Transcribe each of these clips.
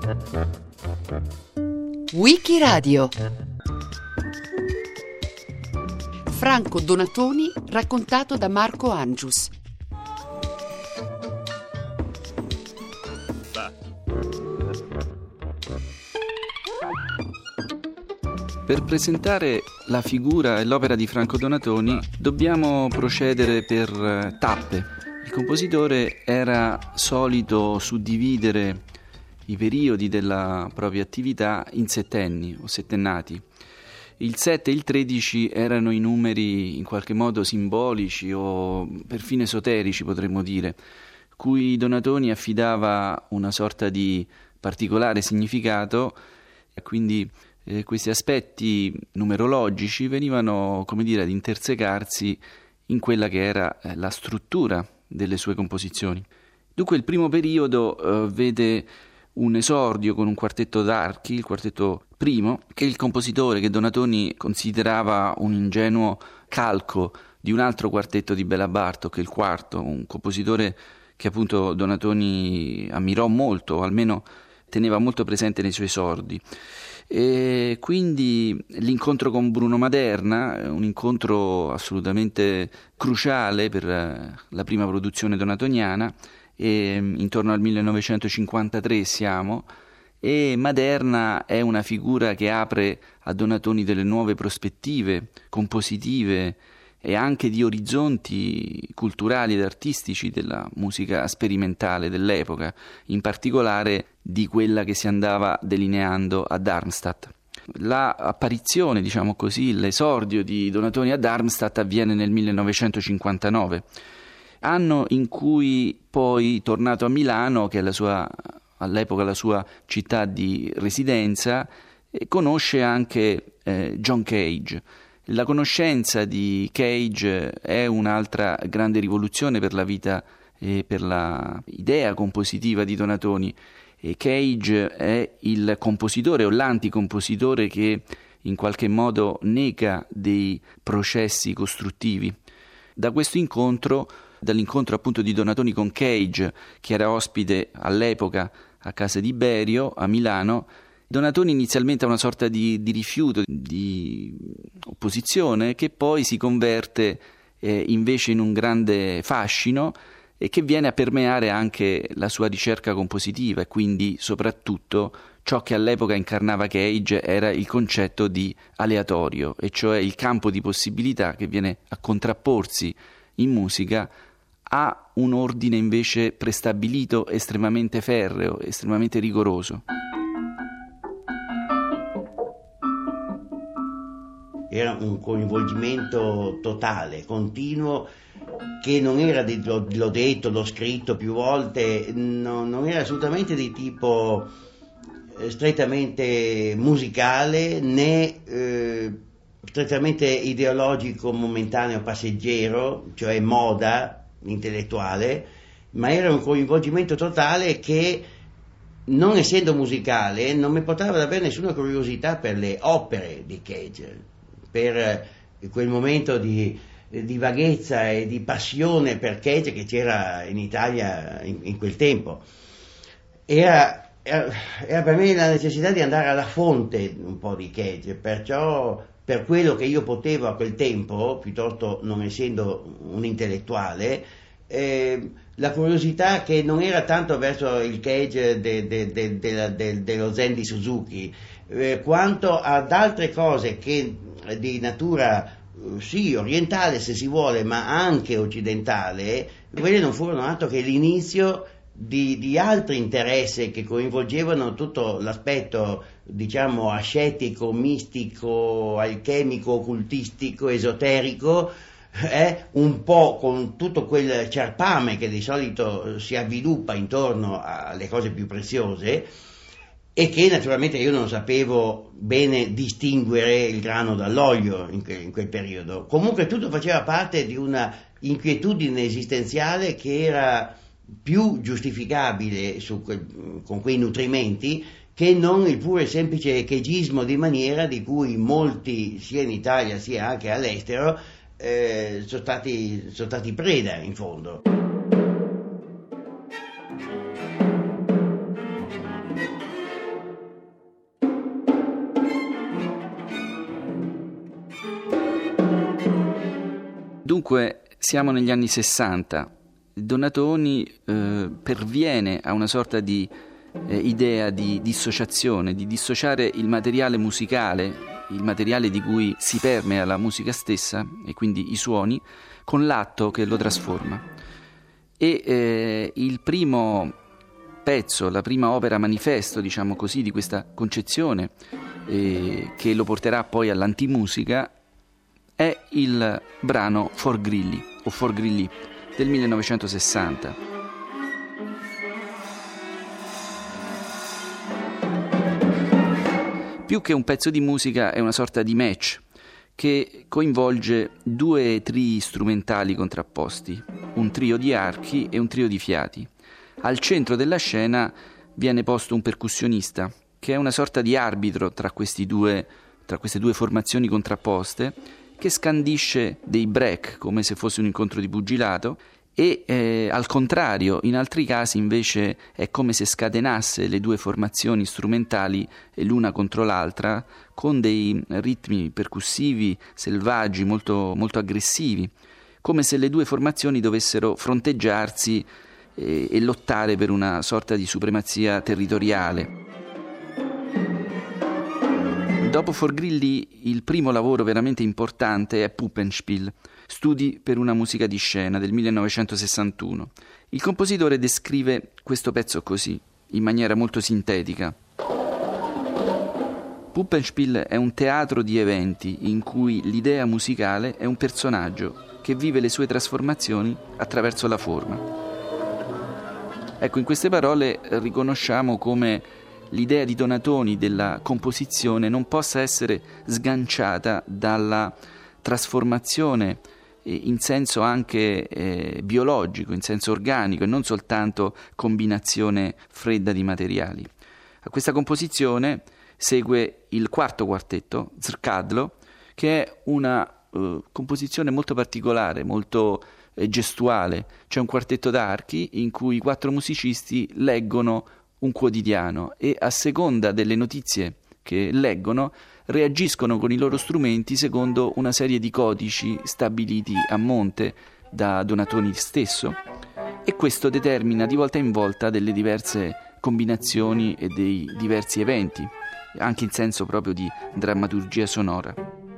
Wikiradio. Franco Donatoni raccontato da Marco Angius. Per presentare la figura e l'opera di Franco Donatoni dobbiamo procedere per tappe. Il compositore era solito suddividere i periodi della propria attività in settenni o settennati. Il 7 e il 13 erano i numeri in qualche modo simbolici o perfino esoterici, potremmo dire, cui Donatoni affidava una sorta di particolare significato, e quindi questi aspetti numerologici venivano, come dire, ad intersecarsi in quella che era la struttura delle sue composizioni. Dunque il primo periodo vede un esordio con un quartetto d'archi, il quartetto primo, che il compositore, che Donatoni considerava un ingenuo calco di un altro quartetto di Béla Bartók, il quarto, un compositore che appunto Donatoni ammirò molto, o almeno teneva molto presente nei suoi esordi. E quindi l'incontro con Bruno Maderna, un incontro assolutamente cruciale per la prima produzione donatoniana, intorno al 1953 siamo, e Maderna è una figura che apre a Donatoni delle nuove prospettive compositive e anche di orizzonti culturali ed artistici della musica sperimentale dell'epoca, in particolare di quella che si andava delineando a Darmstadt. La apparizione, diciamo così, l'esordio di Donatoni a Darmstadt avviene nel 1959, anno in cui poi, tornato a Milano, che è all'epoca la sua città di residenza, conosce anche John Cage. La conoscenza di Cage è un'altra grande rivoluzione per la vita e per la idea compositiva di Donatoni. Cage è il compositore o l'anticompositore che in qualche modo nega dei processi costruttivi. Da questo incontro, dall'incontro appunto di Donatoni con Cage, che era ospite all'epoca a casa di Berio a Milano, Donatoni inizialmente ha una sorta di rifiuto, di opposizione, che poi si converte invece in un grande fascino e che viene a permeare anche la sua ricerca compositiva, e quindi soprattutto ciò che all'epoca incarnava Cage era il concetto di aleatorio, e cioè il campo di possibilità che viene a contrapporsi in musica a un ordine invece prestabilito, estremamente ferreo, estremamente rigoroso. Era un coinvolgimento totale, continuo, che non era, l'ho detto, l'ho scritto più volte, non era assolutamente di tipo strettamente musicale né strettamente ideologico, momentaneo, passeggero, cioè moda intellettuale, ma era un coinvolgimento totale che, non essendo musicale, non mi portava ad avere nessuna curiosità per le opere di Cage, per quel momento di vaghezza e di passione per Cage che c'era in Italia in quel tempo. Era per me la necessità di andare alla fonte un po' di Cage, perciò per quello che io potevo a quel tempo, piuttosto non essendo un intellettuale, la curiosità che non era tanto verso il Cage dello Zen di Suzuki, quanto ad altre cose che di natura sì orientale se si vuole, ma anche occidentale, quelle non furono altro che l'inizio di altri interessi che coinvolgevano tutto l'aspetto, diciamo, ascetico, mistico, alchemico, occultistico, esoterico, un po' con tutto quel ciarpame che di solito si avviluppa intorno alle cose più preziose, e che naturalmente io non sapevo bene distinguere il grano dall'olio in quel periodo. Comunque tutto faceva parte di una inquietudine esistenziale che era più giustificabile con quei nutrimenti che non il puro e semplice cagismo di maniera di cui molti, sia in Italia sia anche all'estero, sono stati preda in fondo. Dunque siamo negli anni 60. Donatoni perviene a una sorta di idea di dissociazione, di dissociare il materiale musicale, il materiale di cui si permea la musica stessa e quindi i suoni, con l'atto che lo trasforma. E il primo pezzo, la prima opera manifesto, diciamo così, di questa concezione che lo porterà poi all'antimusica è il brano For Grilli o For Grilli del 1960. Più che un pezzo di musica è una sorta di match che coinvolge due trii strumentali contrapposti, un trio di archi e un trio di fiati. Al centro della scena viene posto un percussionista che è una sorta di arbitro tra queste due formazioni contrapposte, che scandisce dei break come se fosse un incontro di pugilato e al contrario, in altri casi invece è come se scatenasse le due formazioni strumentali l'una contro l'altra con dei ritmi percussivi selvaggi molto, molto aggressivi, come se le due formazioni dovessero fronteggiarsi e lottare per una sorta di supremazia territoriale. Dopo For Grilli il primo lavoro veramente importante è Puppenspiel, Studi per una musica di scena del 1961. Il compositore descrive questo pezzo così, in maniera molto sintetica. Puppenspiel è un teatro di eventi in cui l'idea musicale è un personaggio che vive le sue trasformazioni attraverso la forma. Ecco, in queste parole riconosciamo come l'idea di Donatoni della composizione non possa essere sganciata dalla trasformazione in senso anche biologico, in senso organico e non soltanto combinazione fredda di materiali. A questa composizione segue il quarto quartetto, Zrcadlo, che è una composizione molto particolare, molto gestuale. C'è un quartetto d'archi in cui i 4 musicisti leggono un quotidiano e a seconda delle notizie che leggono reagiscono con i loro strumenti secondo una serie di codici stabiliti a monte da Donatoni stesso, e questo determina di volta in volta delle diverse combinazioni e dei diversi eventi, anche in senso proprio di drammaturgia sonora.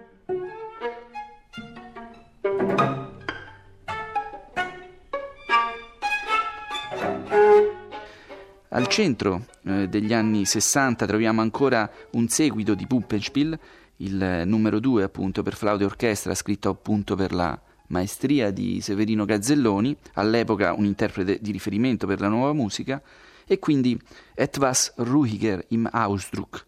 Al centro degli anni 60 troviamo ancora un seguito di Puppenspiel, il numero 2 appunto per flauto e orchestra, scritto appunto per la maestria di Severino Gazzelloni, all'epoca un interprete di riferimento per la nuova musica, e quindi Etwas ruhiger im Ausdruck,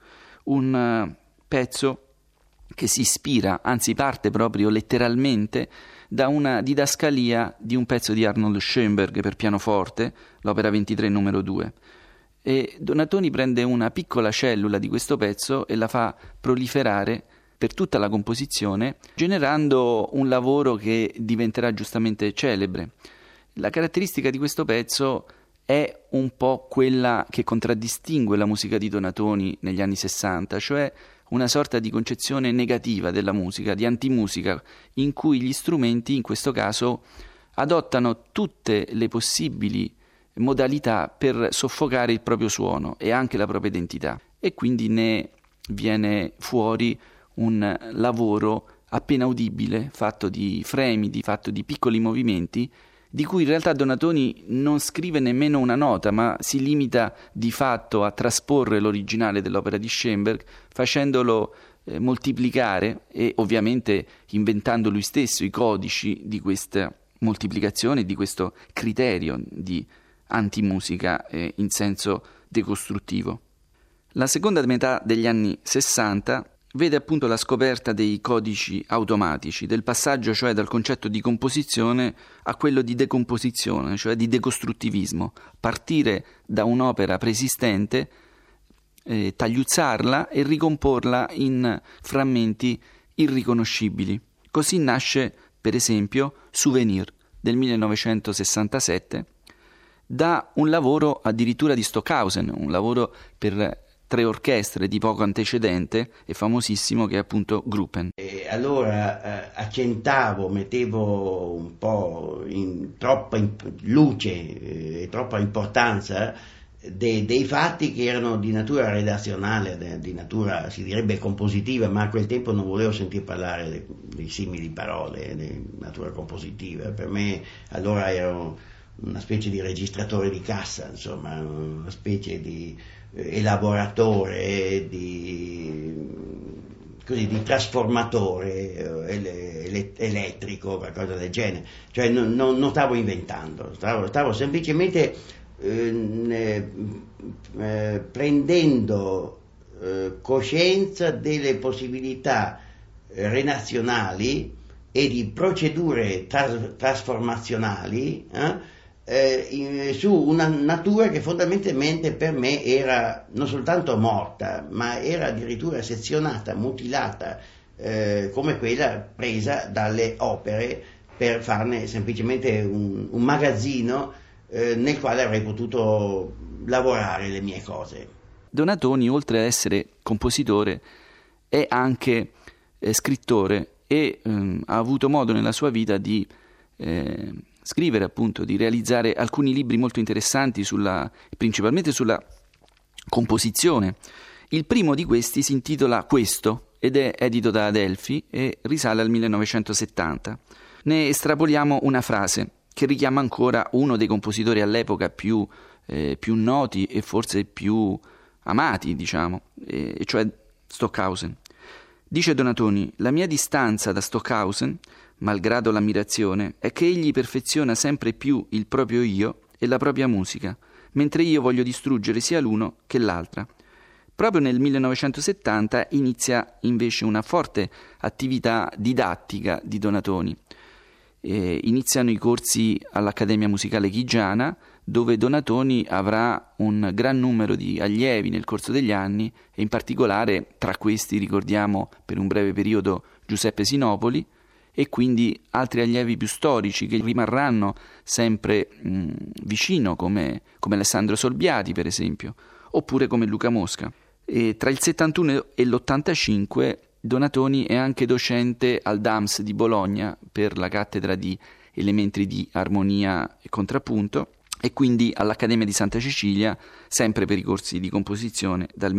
un pezzo che si ispira, anzi parte proprio letteralmente da una didascalia di un pezzo di Arnold Schoenberg per pianoforte, l'opera 23 numero 2. E Donatoni prende una piccola cellula di questo pezzo e la fa proliferare per tutta la composizione, generando un lavoro che diventerà giustamente celebre. La caratteristica di questo pezzo è un po' quella che contraddistingue la musica di Donatoni negli anni 60, cioè una sorta di concezione negativa della musica, di antimusica, in cui gli strumenti, in questo caso, adottano tutte le possibili modalità per soffocare il proprio suono e anche la propria identità, e quindi ne viene fuori un lavoro appena udibile, fatto di fremi, fatto di piccoli movimenti, di cui in realtà Donatoni non scrive nemmeno una nota, ma si limita di fatto a trasporre l'originale dell'opera di Schoenberg, facendolo moltiplicare e ovviamente inventando lui stesso i codici di questa moltiplicazione, di questo criterio di antimusica in senso decostruttivo. La seconda metà degli anni 60 vede appunto la scoperta dei codici automatici, del passaggio cioè dal concetto di composizione a quello di decomposizione, cioè di decostruttivismo, partire da un'opera preesistente, tagliuzzarla e ricomporla in frammenti irriconoscibili. Così nasce, per esempio, Souvenir del 1967, da un lavoro addirittura di Stockhausen, un lavoro per 3 orchestre di poco antecedente e famosissimo, che è appunto Gruppen. E allora accentavo, mettevo un po' troppa luce e troppa importanza dei fatti che erano di natura redazionale, di natura si direbbe compositiva, ma a quel tempo non volevo sentir parlare di simili parole di natura compositiva. Per me allora ero una specie di registratore di cassa, insomma, una specie di elaboratore, di trasformatore elettrico, qualcosa del genere. Cioè non stavo inventando, stavo semplicemente prendendo coscienza delle possibilità renazionali e di procedure trasformazionali su una natura che fondamentalmente per me era non soltanto morta, ma era addirittura sezionata, mutilata, come quella presa dalle opere per farne semplicemente un magazzino nel quale avrei potuto lavorare le mie cose. Donatoni, oltre ad essere compositore, è anche scrittore e ha avuto modo nella sua vita di scrivere, appunto, di realizzare alcuni libri molto interessanti principalmente sulla composizione. Il primo di questi si intitola Questo ed è edito da Adelphi e risale al 1970. Ne estrapoliamo una frase che richiama ancora uno dei compositori all'epoca più noti e forse più amati, diciamo, e cioè Stockhausen. Dice Donatoni: la mia distanza da Stockhausen, malgrado l'ammirazione, è che egli perfeziona sempre più il proprio io e la propria musica, mentre io voglio distruggere sia l'uno che l'altra. Proprio nel 1970 inizia invece una forte attività didattica di Donatoni. Iniziano i corsi all'Accademia Musicale Chigiana, dove Donatoni avrà un gran numero di allievi nel corso degli anni, e in particolare tra questi ricordiamo per un breve periodo Giuseppe Sinopoli, e quindi altri allievi più storici che rimarranno sempre vicino, come Alessandro Solbiati per esempio, oppure come Luca Mosca. E tra il 71 e l'85 Donatoni è anche docente al DAMS di Bologna per la cattedra di elementi di armonia e contrappunto, e quindi all'Accademia di Santa Cecilia, sempre per i corsi di composizione dal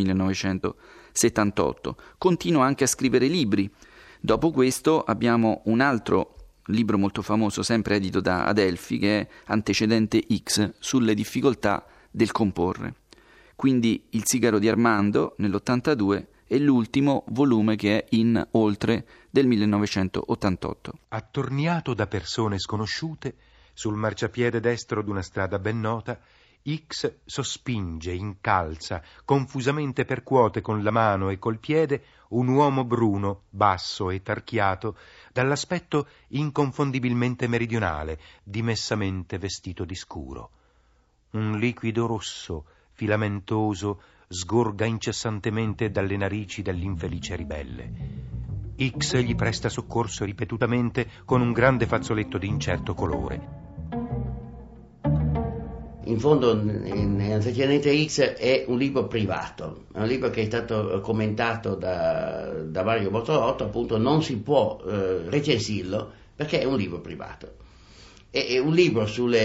1978. Continua anche a scrivere libri. Dopo questo abbiamo un altro libro molto famoso, sempre edito da Adelphi, che è Antecedente X, sulle difficoltà del comporre. Quindi Il sigaro di Armando nell'82 e l'ultimo volume, che è In Oltre, del 1988. Attorniato da persone sconosciute, sul marciapiede destro d'una strada ben nota, X sospinge, incalza, confusamente percuote con la mano e col piede un uomo bruno, basso e tarchiato, dall'aspetto inconfondibilmente meridionale, dimessamente vestito di scuro. Un liquido rosso, filamentoso, sgorga incessantemente dalle narici dell'infelice ribelle. X gli presta soccorso ripetutamente con un grande fazzoletto di incerto colore. In fondo Antecedente X è un libro privato, è un libro che è stato commentato da Mario Bortolotto, appunto non si può recensirlo perché è un libro privato. È un libro sul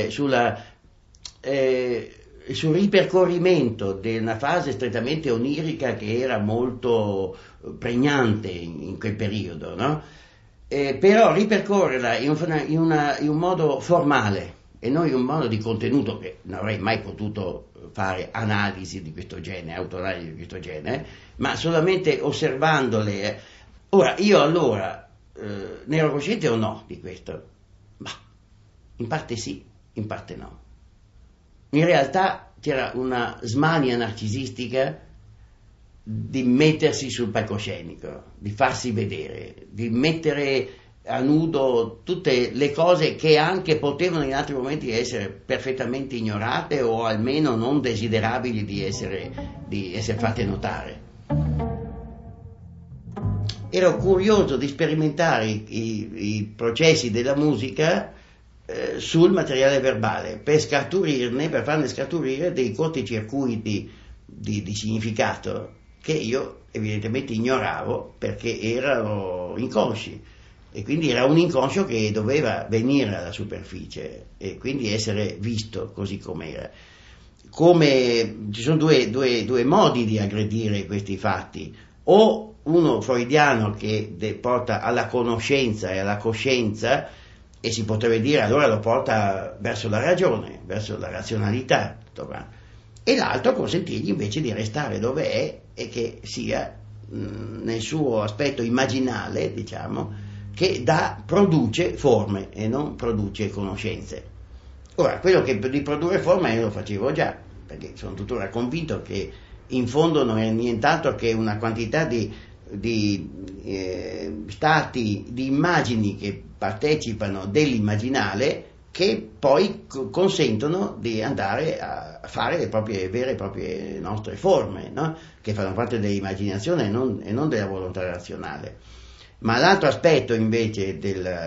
ripercorrimento di una fase strettamente onirica che era molto pregnante in quel periodo, no? Però ripercorrerla in un modo formale e non in un modo di contenuto, che non avrei mai potuto fare analisi di questo genere, autoanalisi di questo genere, ma solamente osservandole. Ora, io ne ero cosciente o no di questo? Ma in parte sì, in parte no. In realtà c'era una smania narcisistica di mettersi sul palcoscenico, di farsi vedere, di mettere a nudo tutte le cose che anche potevano in altri momenti essere perfettamente ignorate o almeno non desiderabili di essere fatte notare. Ero curioso di sperimentare i processi della musica sul materiale verbale per farne scaturire dei corticircuiti di significato che io evidentemente ignoravo perché erano inconsci, e quindi era un inconscio che doveva venire alla superficie e quindi essere visto così com'era. Ci sono due modi di aggredire questi fatti: o uno freudiano che porta alla conoscenza e alla coscienza, e si potrebbe dire allora lo porta verso la ragione, verso la razionalità, e l'altro consentirgli invece di restare dove è e che sia nel suo aspetto immaginale, diciamo, che produce forme e non produce conoscenze. Ora, quello che di produrre forme io lo facevo già, perché sono tuttora convinto che in fondo non è nient'altro che una quantità di stati, di immagini che partecipano dell'immaginale, che poi consentono di andare a fare le proprie vere e proprie nostre forme, no? Che fanno parte dell'immaginazione e non della volontà razionale. Ma l'altro aspetto invece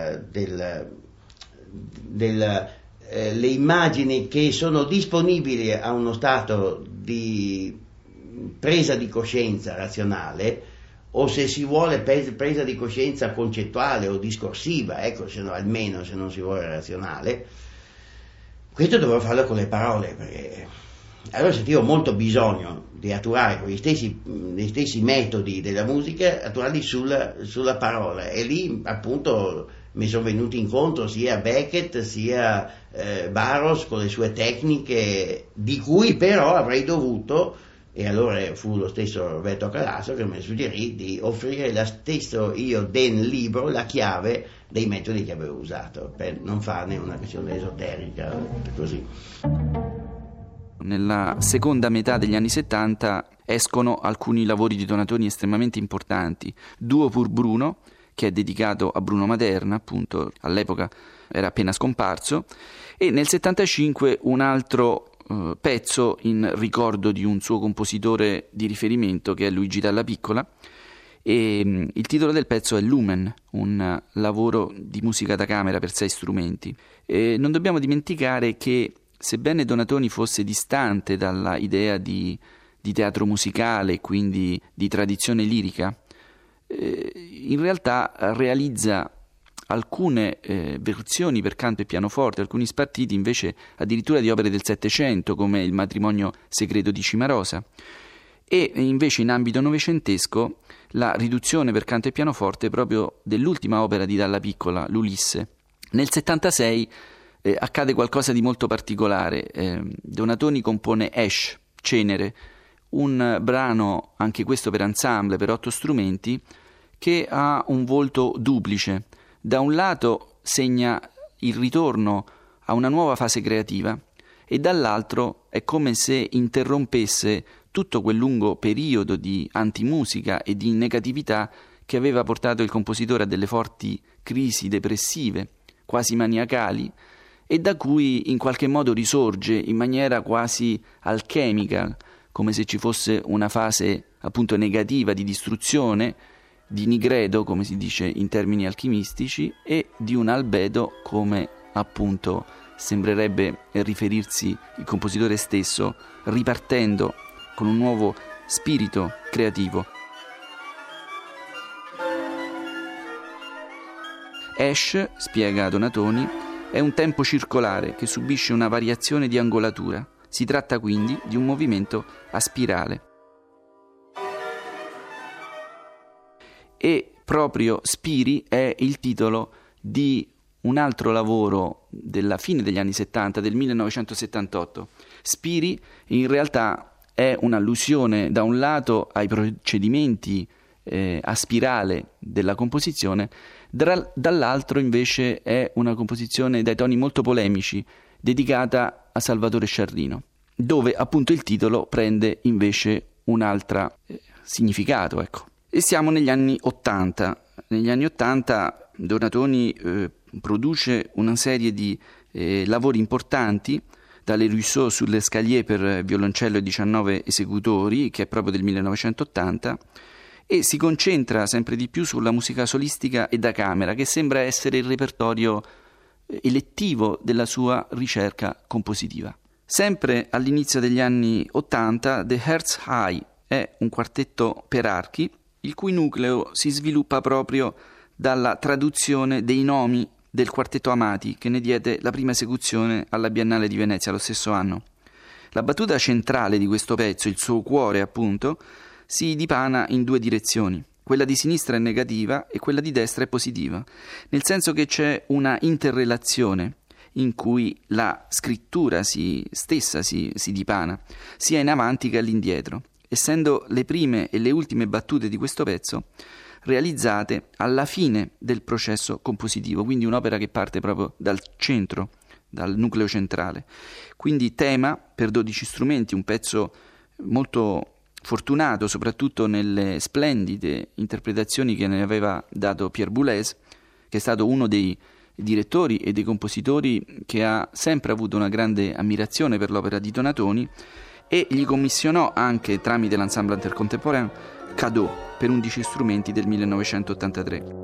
le immagini che sono disponibili a uno stato di presa di coscienza razionale, o se si vuole presa di coscienza concettuale o discorsiva, ecco, almeno se non si vuole razionale, questo dovevo farlo con le parole, perché allora sentivo molto bisogno di attuare con gli stessi metodi della musica, attuarli sulla parola, e lì appunto mi sono venuti incontro sia Beckett sia Barros con le sue tecniche, di cui però avrei dovuto, e allora fu lo stesso Roberto Calasso che mi suggerì di offrire io nel libro la chiave dei metodi che avevo usato, per non farne una questione esoterica, così. Nella seconda metà degli anni 70 escono alcuni lavori di Donatoni estremamente importanti. Duo pur Bruno, che è dedicato a Bruno Maderna, appunto all'epoca era appena scomparso, e nel 75 un altro pezzo in ricordo di un suo compositore di riferimento che è Luigi Dalla Piccola, e il titolo del pezzo è Lumen, un lavoro di musica da camera per 6 strumenti. E non dobbiamo dimenticare che, sebbene Donatoni fosse distante dalla idea di teatro musicale, quindi di tradizione lirica, in realtà realizza alcune versioni per canto e pianoforte, alcuni spartiti invece addirittura di opere del Settecento, come Il matrimonio segreto di Cimarosa, e invece in ambito novecentesco la riduzione per canto e pianoforte proprio dell'ultima opera di Dalla Piccola, l'Ulisse. Nel 76 accade qualcosa di molto particolare. Donatoni compone Esh, Cenere, un brano anche questo per ensemble, per 8 strumenti, che ha un volto duplice. Da un lato segna il ritorno a una nuova fase creativa e dall'altro è come se interrompesse tutto quel lungo periodo di antimusica e di negatività che aveva portato il compositore a delle forti crisi depressive, quasi maniacali, e da cui in qualche modo risorge in maniera quasi alchemica, come se ci fosse una fase appunto negativa di distruzione, di nigredo, come si dice in termini alchimistici, e di un albedo, come appunto sembrerebbe riferirsi il compositore stesso, ripartendo con un nuovo spirito creativo. Esh, spiega Donatoni, è un tempo circolare che subisce una variazione di angolatura. Si tratta quindi di un movimento a spirale. E proprio Spiri è il titolo di un altro lavoro della fine degli anni 70, del 1978. Spiri in realtà è un'allusione da un lato ai procedimenti a spirale della composizione, dall'altro invece è una composizione dai toni molto polemici dedicata a Salvatore Sciarrino, dove appunto il titolo prende invece un altro significato, ecco. E siamo negli anni 80. Negli anni 80 Donatoni produce una serie di lavori importanti, dalle Rousseau sulle Scalier per violoncello e 19 esecutori, che è proprio del 1980, e si concentra sempre di più sulla musica solistica e da camera, che sembra essere il repertorio elettivo della sua ricerca compositiva. Sempre all'inizio degli anni 80, The Herz High è un quartetto per archi, il cui nucleo si sviluppa proprio dalla traduzione dei nomi del quartetto Amati, che ne diede la prima esecuzione alla Biennale di Venezia lo stesso anno. La battuta centrale di questo pezzo, il suo cuore appunto, si dipana in due direzioni. Quella di sinistra è negativa e quella di destra è positiva, nel senso che c'è una interrelazione in cui la scrittura stessa si dipana, sia in avanti che all'indietro, essendo le prime e le ultime battute di questo pezzo realizzate alla fine del processo compositivo, quindi un'opera che parte proprio dal centro, dal nucleo centrale. Quindi tema per 12 strumenti, un pezzo molto fortunato, soprattutto nelle splendide interpretazioni che ne aveva dato Pierre Boulez, che è stato uno dei direttori e dei compositori che ha sempre avuto una grande ammirazione per l'opera di Donatoni, e gli commissionò anche tramite l'Ensemble Intercontemporain Cadeau per 11 strumenti del 1983.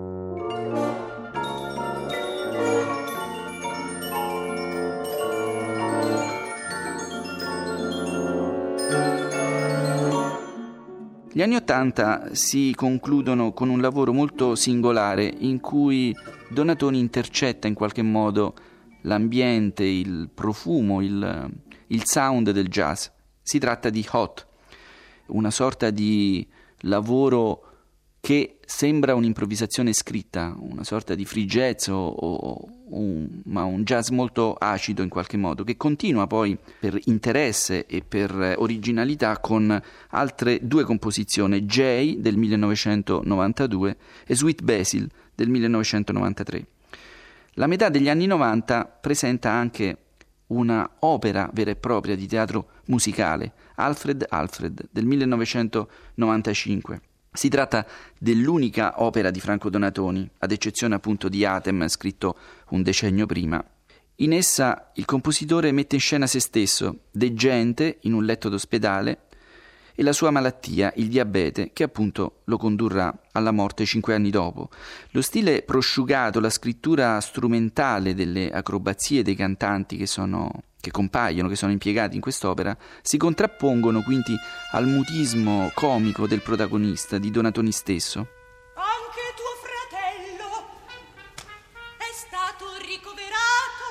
Gli anni *80 si concludono con un lavoro molto singolare in cui Donatoni intercetta in qualche modo l'ambiente, il profumo, il sound del jazz. Si tratta di Hot, una sorta di lavoro che sembra un'improvvisazione scritta, una sorta di free jazz ma un jazz molto acido in qualche modo, che continua poi per interesse e per originalità con altre due composizioni, Jay del 1992 e Sweet Basil del 1993. La metà degli anni 90 presenta anche una opera vera e propria di teatro musicale, Alfred del 1995. Si tratta dell'unica opera di Franco Donatoni, ad eccezione appunto di Atem, scritto un decennio prima. In essa il compositore mette in scena se stesso, deggente in un letto d'ospedale, e la sua malattia, il diabete, che appunto lo condurrà alla morte 5 anni dopo. Lo stile prosciugato, la scrittura strumentale delle acrobazie dei cantanti che compaiono, che sono impiegati in quest'opera, si contrappongono quindi al mutismo comico del protagonista, di Donatoni stesso. Anche tuo fratello è stato ricoverato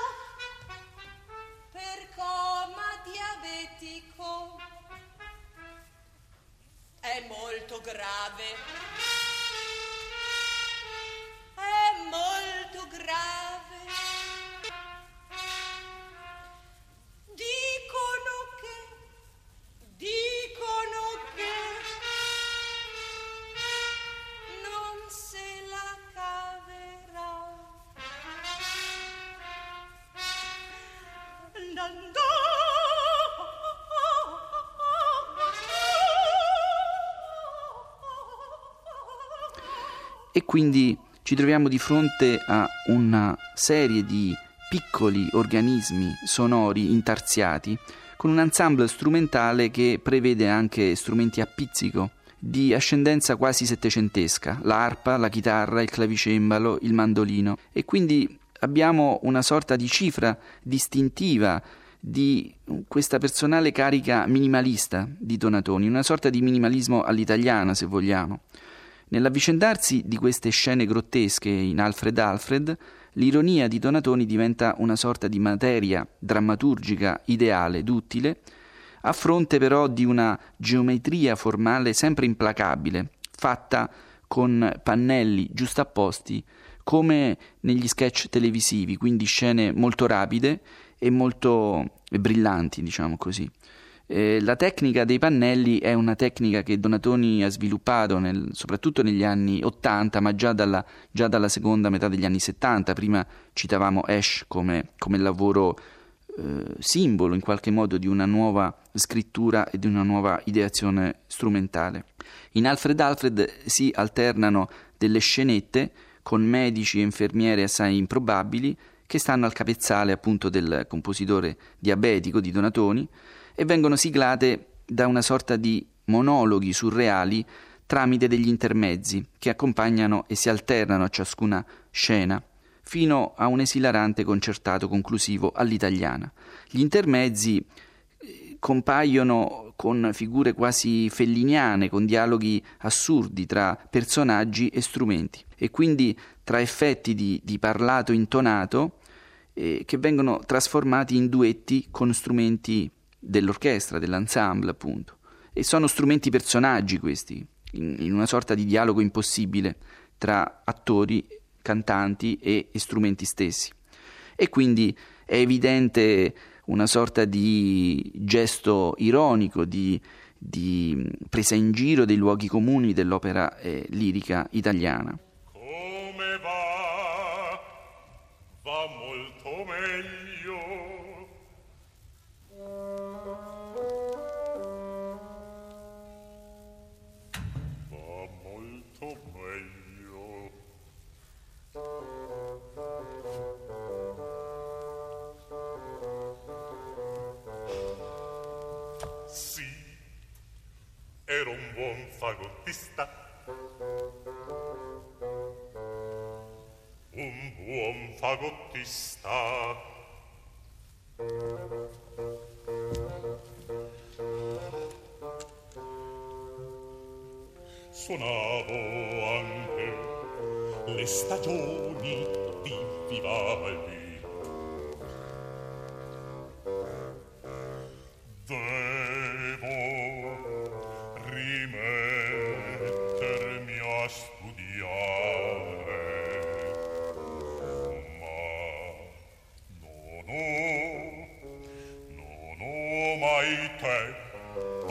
per coma diabetico. È molto grave. È molto grave. Dicono che non se la caverà. E quindi ci troviamo di fronte a una serie di piccoli organismi sonori intarsiati, con un ensemble strumentale che prevede anche strumenti a pizzico, di ascendenza quasi settecentesca, l'arpa, la chitarra, il clavicembalo, il mandolino, e quindi abbiamo una sorta di cifra distintiva di questa personale carica minimalista di Donatoni, una sorta di minimalismo all'italiana, se vogliamo. Nell'avvicendarsi di queste scene grottesche in Alfred, l'ironia di Donatoni diventa una sorta di materia drammaturgica ideale, duttile, a fronte però di una geometria formale sempre implacabile, fatta con pannelli giustapposti come negli sketch televisivi, quindi scene molto rapide e molto brillanti, diciamo così. La tecnica dei pannelli è una tecnica che Donatoni ha sviluppato soprattutto negli anni 80, ma già dalla seconda metà degli anni 70. Prima citavamo Ash come lavoro simbolo in qualche modo di una nuova scrittura e di una nuova ideazione strumentale. In Alfred si alternano delle scenette con medici e infermiere assai improbabili che stanno al capezzale appunto del compositore diabetico di Donatoni, e vengono siglate da una sorta di monologhi surreali tramite degli intermezzi che accompagnano e si alternano a ciascuna scena, fino a un esilarante concertato conclusivo all'italiana. Gli intermezzi compaiono con figure quasi felliniane, con dialoghi assurdi tra personaggi e strumenti, e quindi tra effetti di parlato intonato che vengono trasformati in duetti con strumenti dell'orchestra, dell'ensemble appunto. E sono strumenti personaggi questi, in una sorta di dialogo impossibile tra attori, cantanti e strumenti stessi. E quindi è evidente una sorta di gesto ironico, di presa in giro dei luoghi comuni dell'opera lirica italiana. Come va? Va molto meglio. Va molto meglio. Sì, ero un buon fagottista, un buon fagottista. Suonavo anche le stagioni di Vivaldi. Devo rimettermi a studiare, ma non ho mai tempo.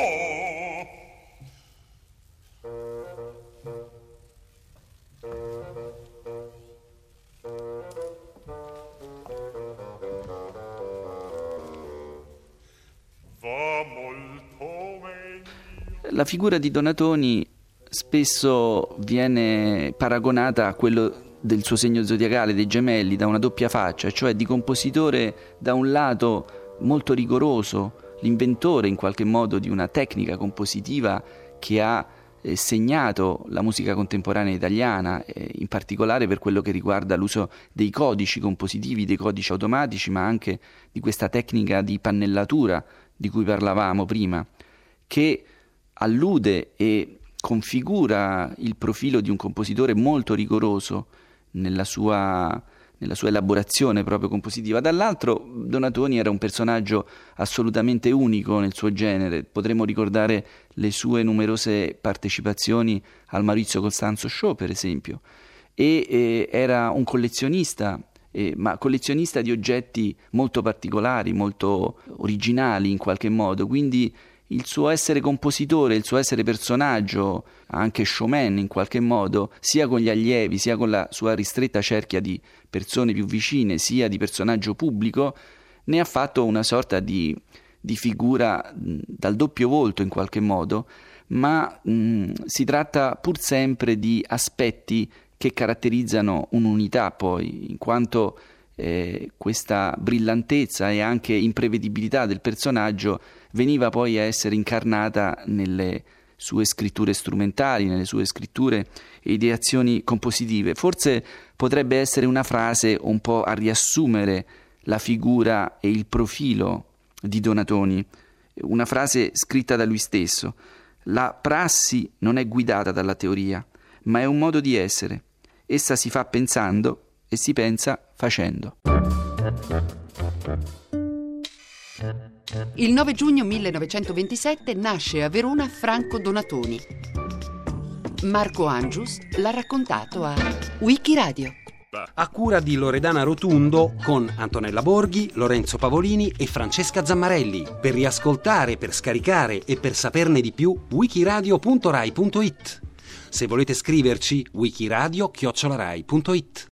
La figura di Donatoni spesso viene paragonata a quello del suo segno zodiacale, dei Gemelli, da una doppia faccia, cioè di compositore da un lato molto rigoroso, l'inventore in qualche modo di una tecnica compositiva che ha segnato la musica contemporanea italiana, in particolare per quello che riguarda l'uso dei codici compositivi, dei codici automatici, ma anche di questa tecnica di pannellatura di cui parlavamo prima, che allude e configura il profilo di un compositore molto rigoroso nella sua elaborazione proprio compositiva. Dall'altro, Donatoni era un personaggio assolutamente unico nel suo genere. Potremmo ricordare le sue numerose partecipazioni al Maurizio Costanzo Show, per esempio, e era un collezionista, ma collezionista di oggetti molto particolari, molto originali in qualche modo, quindi il suo essere compositore, il suo essere personaggio, anche showman in qualche modo, sia con gli allievi, sia con la sua ristretta cerchia di persone più vicine, sia di personaggio pubblico, ne ha fatto una sorta di figura dal doppio volto in qualche modo, ma si tratta pur sempre di aspetti che caratterizzano un'unità poi, in quanto questa brillantezza e anche imprevedibilità del personaggio veniva poi a essere incarnata nelle sue scritture strumentali, nelle sue scritture e ideazioni compositive. Forse potrebbe essere una frase un po' a riassumere la figura e il profilo di Donatoni, una frase scritta da lui stesso: la prassi non è guidata dalla teoria, ma è un modo di essere. Essa si fa pensando e si pensa facendo. Il 9 giugno 1927 nasce a Verona Franco Donatoni. Marco Angius l'ha raccontato a Wikiradio. A cura di Loredana Rotundo, con Antonella Borghi, Lorenzo Pavolini e Francesca Zammarelli. Per riascoltare, per scaricare e per saperne di più, wikiradio.rai.it. Se volete scriverci, wikiradio@rai.it.